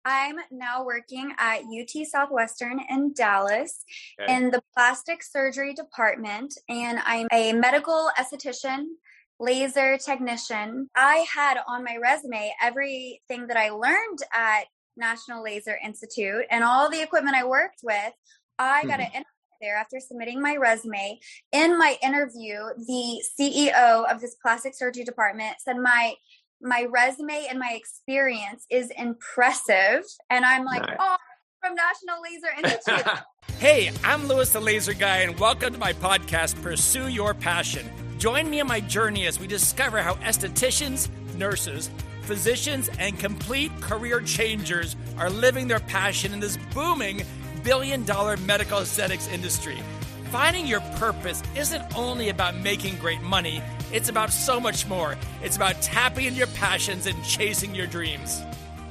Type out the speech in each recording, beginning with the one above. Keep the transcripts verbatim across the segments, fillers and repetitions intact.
I'm now working at U T Southwestern in Dallas Okay. in the plastic surgery department, and I'm a medical esthetician, laser technician. I had on my resume everything that I learned at National Laser Institute and all the equipment I worked with. I got an interview there after submitting my resume. In my interview, the C E O of this plastic surgery department said my my resume and my experience is impressive. And I'm like, Nice. oh, from National Laser Institute. Hey, I'm Louis the Laser Guy, and welcome to my podcast, Pursue Your Passion. Join me on my journey as we discover how estheticians, nurses, physicians, and complete career changers are living their passion in this booming billion-dollar medical aesthetics industry. Finding your purpose isn't only about making great money, it's about so much more. It's about tapping into your passions and chasing your dreams.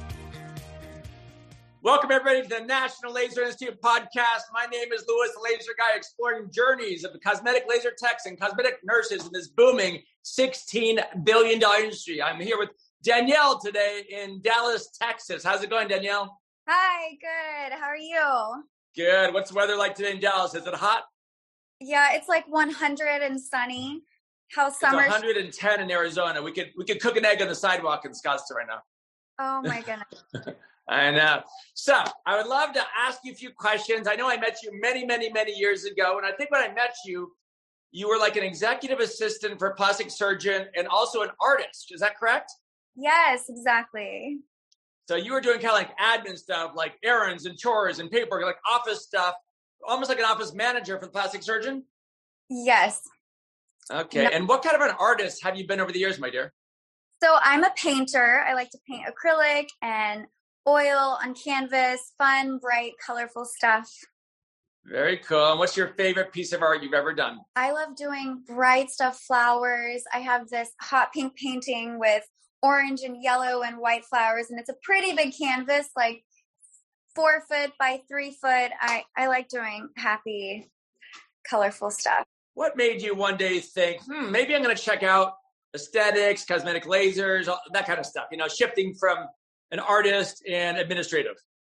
Welcome, everybody, to the National Laser Institute podcast. My name is Louis, the Laser Guy, exploring journeys of the cosmetic laser techs and cosmetic nurses in this booming sixteen billion dollars industry. I'm here with Danielle today in Dallas, Texas. How's it going, Danielle? Hi, good. How are you? Good. What's the weather like today in Dallas? Is it hot? Yeah, it's like one hundred and sunny. How summer? It's one hundred ten in Arizona. We could we could cook an egg on the sidewalk in Scottsdale right now. Oh my goodness. I know. So I would love to ask you a few questions. I know I met you many, many, many years ago. And I think when I met you, you were like an executive assistant for a plastic surgeon and also an artist. Is that correct? Yes, exactly. So you were doing kind of like admin stuff, like errands and chores and paperwork, like office stuff, almost like an office manager for the plastic surgeon? Yes. Okay. No. And what kind of an artist have you been over the years, my dear? So I'm a painter. I like to paint acrylic and oil on canvas, fun, bright, colorful stuff. Very cool. And what's your favorite piece of art you've ever done? I love doing bright stuff, flowers. I have this hot pink painting with orange and yellow and white flowers, and it's a pretty big canvas, like four foot by three foot. I, I like doing happy, colorful stuff. What made you one day think, hmm, maybe I'm going to check out aesthetics, cosmetic lasers, all that kind of stuff, you know, shifting from an artist and administrative?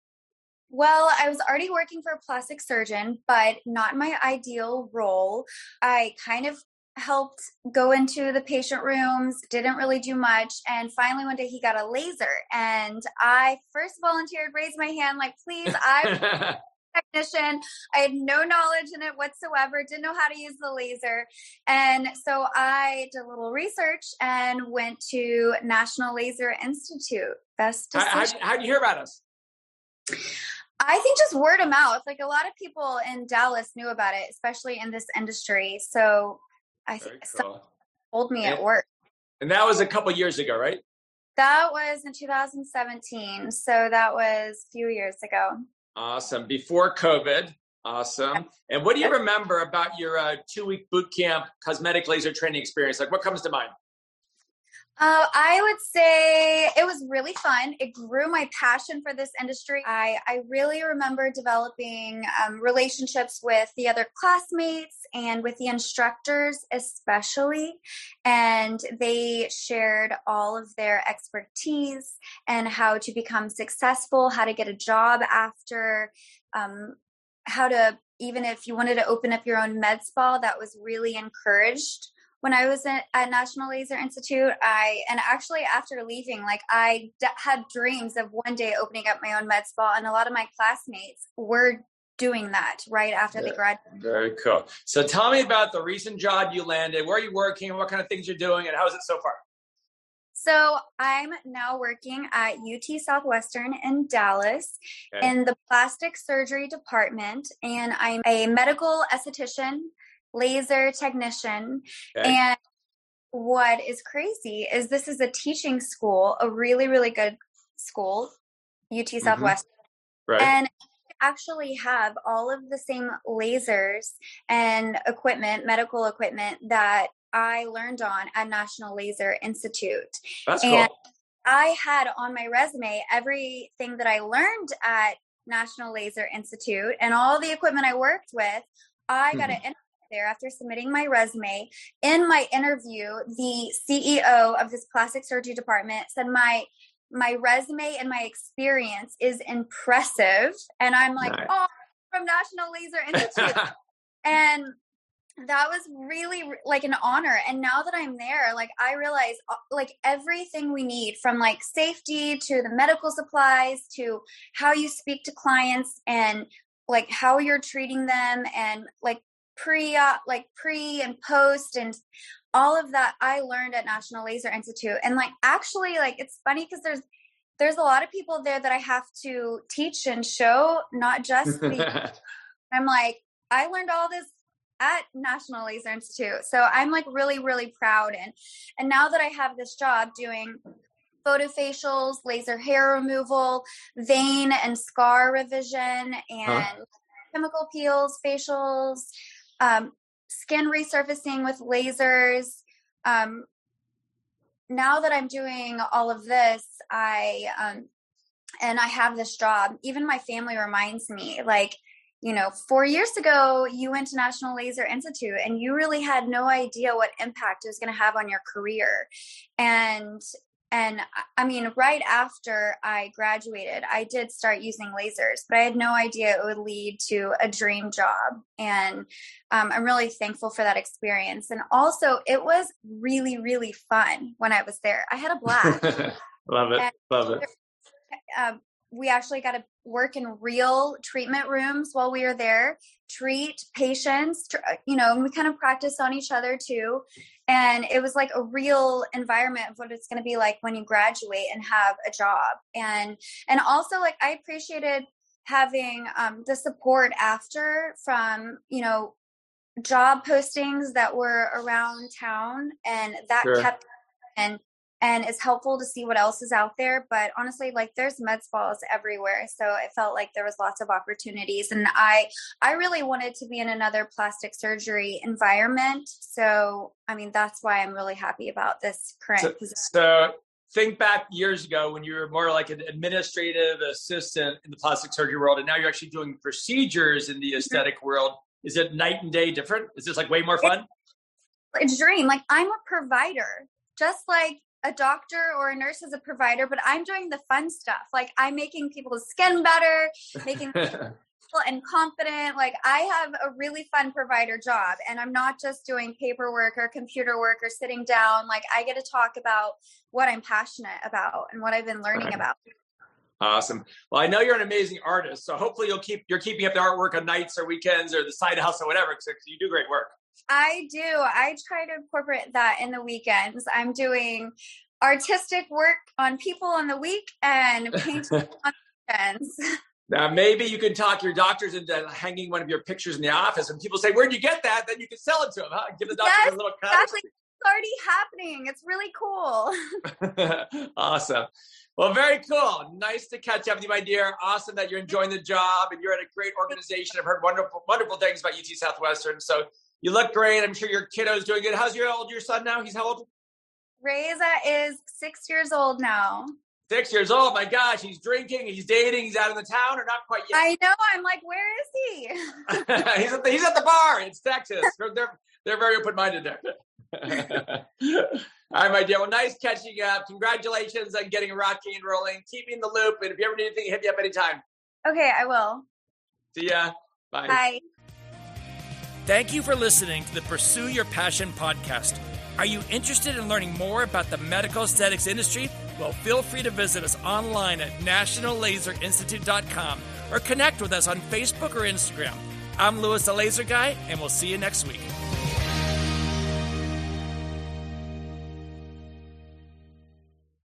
Well, I was already working for a plastic surgeon, but not my ideal role. I kind of helped go into the patient rooms, didn't really do much. And finally one day he got a laser and I first volunteered, raised my hand, like, please, I'm a technician. I had no knowledge in it whatsoever, didn't know how to use the laser. And so I did a little research and went to National Laser Institute. Best decision. How, how, how'd you hear about us? I think just word of mouth. Like a lot of people in Dallas knew about it, especially in this industry. So I think cool. someone told me and, at work. And that was a couple years ago, right? That was in two thousand seventeen. So that was a few years ago. Awesome. Before COVID. Awesome. And what do you remember about your uh, two-week boot camp cosmetic laser training experience? Like what comes to mind? Uh, I would say it was really fun. It grew my passion for this industry. I, I really remember developing um, relationships with the other classmates and with the instructors especially. And they shared all of their expertise and how to become successful, how to get a job after, um, how to, even if you wanted to open up your own med spa, that was really encouraged. When I was at, at National Laser Institute, I, and actually after leaving, like I d- had dreams of one day opening up my own med spa, and a lot of my classmates were doing that right after Yeah, they graduated. Very cool. So tell me about the recent job you landed. Where are you working? What kind of things you're doing? And how is it so far? So I'm now working at U T Southwestern in Dallas Okay. in the plastic surgery department, and I'm a medical esthetician, laser technician. Okay. And what is crazy is this is a teaching school, a really, really good school, U T Southwestern. Mm-hmm. Right. And actually have all of the same lasers and equipment, medical equipment that I learned on at National Laser Institute. That's and cool. I had on my resume everything that I learned at National Laser Institute and all the equipment I worked with. I got Mm-hmm. an there after submitting my resume. In my interview, the C E O of this plastic surgery department said my my resume and my experience is impressive. And I'm like, nice. oh, from National Laser Institute. And that was really like an honor. And now that I'm there, like I realize like everything we need, from like safety to the medical supplies to how you speak to clients and like how you're treating them, and like pre like pre and post and all of that I learned at National Laser Institute. And like, actually, like, it's funny because there's, there's a lot of people there that I have to teach and show, not just the, I'm like, I learned all this at National Laser Institute. So I'm like really, really proud. And, and now that I have this job doing photofacials, laser hair removal, vein and scar revision, and huh? chemical peels, facials, um, skin resurfacing with lasers. Um, now that I'm doing all of this, I, um, and I have this job, even my family reminds me, like, you know, four years ago, you went to National Laser Institute and you really had no idea what impact it was going to have on your career. And And I mean, right after I graduated, I did start using lasers, but I had no idea it would lead to a dream job. And um, I'm really thankful for that experience. And also, it was really, really fun when I was there. I had a blast. Love it. And Love it. Uh, we actually got to work in real treatment rooms while we were there, treat patients, you know, and we kind of practiced on each other too. And it was like a real environment of what it's going to be like when you graduate and have a job. And, and also, like, I appreciated having um, the support after from, you know, job postings that were around town, and that sure. kept, and, and it's helpful to see what else is out there. But honestly, like, there's med spas everywhere. So it felt like there was lots of opportunities. And I, I really wanted to be in another plastic surgery environment. So, I mean, that's why I'm really happy about this current so, position. So think back years ago when you were more like an administrative assistant in the plastic surgery world, and now you're actually doing procedures in the aesthetic mm-hmm. world. Is it night and day different? Is this like way more fun? It's a dream. Like, I'm a provider, just like a doctor or a nurse is a provider, but I'm doing the fun stuff. Like, I'm making people's skin better, making people and confident. Like, I have a really fun provider job, and I'm not just doing paperwork or computer work or sitting down. Like, I get to talk about what I'm passionate about and what I've been learning right. about. Awesome. Well, I know you're an amazing artist, so hopefully you'll keep, you're keeping up the artwork on nights or weekends or the side hustle or whatever, because you do great work. I do. I try to incorporate that in the weekends. I'm doing artistic work on people on the week and painting on weekends. Now, maybe you can talk your doctors into hanging one of your pictures in the office, and people say, where'd you get that? Then you can sell it to them, huh? Give the doctor yes, a little cut. Exactly. It's already happening. It's really cool. Awesome. Well, very cool. Nice to catch up with you, my dear. Awesome that you're enjoying the job and you're at a great organization. I've heard wonderful, wonderful things about U T Southwestern. So you look great. I'm sure your kiddo's doing good. How's your old, your son now? He's how old? Reza is six years old now. Six years old. My gosh, he's drinking, he's dating, he's out in the town, or not quite yet? I know. I'm like, where is he? he's, at the, he's at the bar. It's Texas. They're, they're, they're very open-minded there. All right, my dear. Well, nice catching up. Congratulations on getting rocking and rolling. Keep me in the loop. And if you ever need anything, hit me up anytime. Okay, I will. See ya. Bye. Bye. Thank you for listening to the Pursue Your Passion podcast. Are you interested in learning more about the medical aesthetics industry? Well, feel free to visit us online at national laser institute dot com or connect with us on Facebook or Instagram. I'm Louis the Laser Guy, and we'll see you next week.